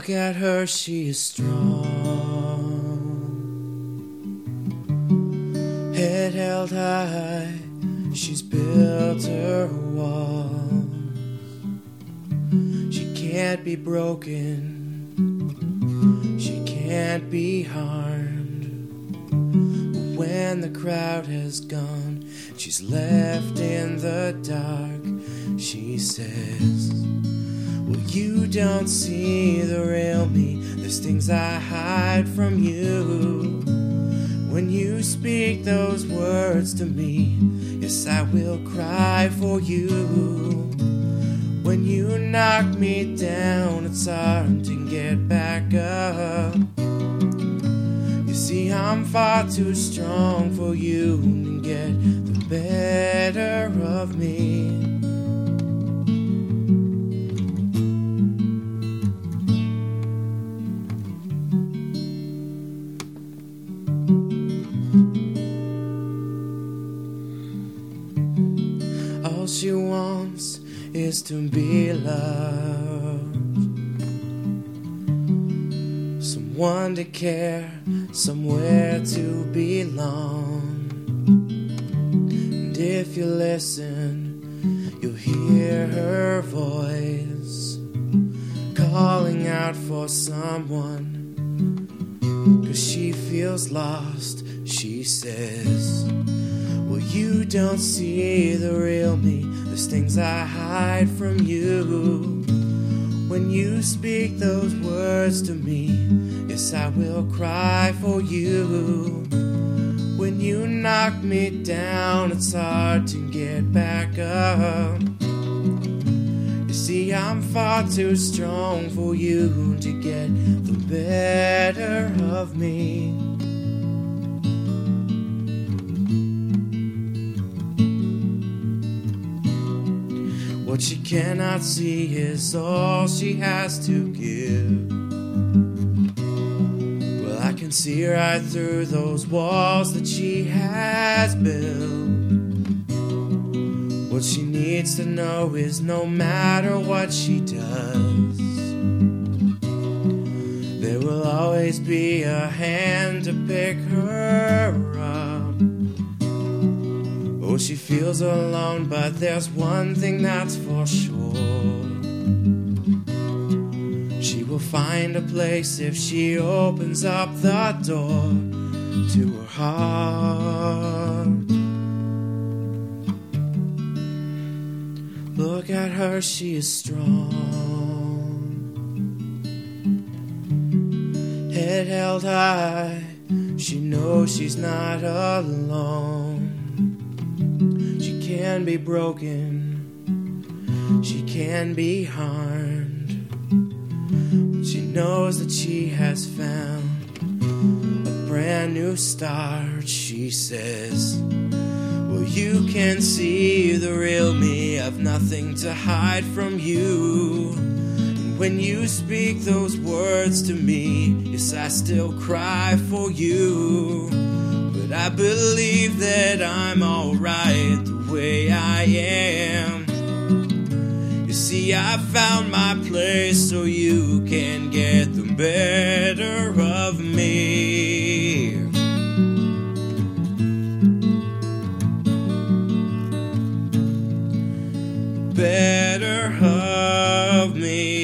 Look at her, she is strong, head held high, she's built her walls. She can't be broken, she can't be harmed. But when the crowd has gone, she's left in the dark, she says, well, you don't see the real me. There's things I hide from you. When you speak those words to me, yes, I will cry for you. When you knock me down, it's hard to get back up. You see, I'm far too strong for you to get the better of me. All she wants is to be loved, someone to care, somewhere to belong. And if you listen, you'll hear her voice calling out for someone, 'cause she feels lost. She says, well, you don't see the real me. There's things I hide from you. When you speak those words to me, yes, I will cry for you. When you knock me down, it's hard to get back up. You see, I'm far too strong for you to get the better of me. What she cannot see is all she has to give. Well, I can see right through those walls that she has built. What she needs to know is no matter what she does, there will always be a hand to pick her up. Oh, she feels alone, but there's one thing that's for sure. She will find a place if she opens up the door to her heart. Look at her, she is strong, head held high, she knows she's not alone. She can be broken, she can be harmed, but she knows that she has found a brand new start. She says, well, you can see the real me. I've nothing to hide from you. And when you speak those words to me, yes, I still cry for you. But I believe that I'm alright the way I am. You see, I found my place so you can get the better of me. Better of me.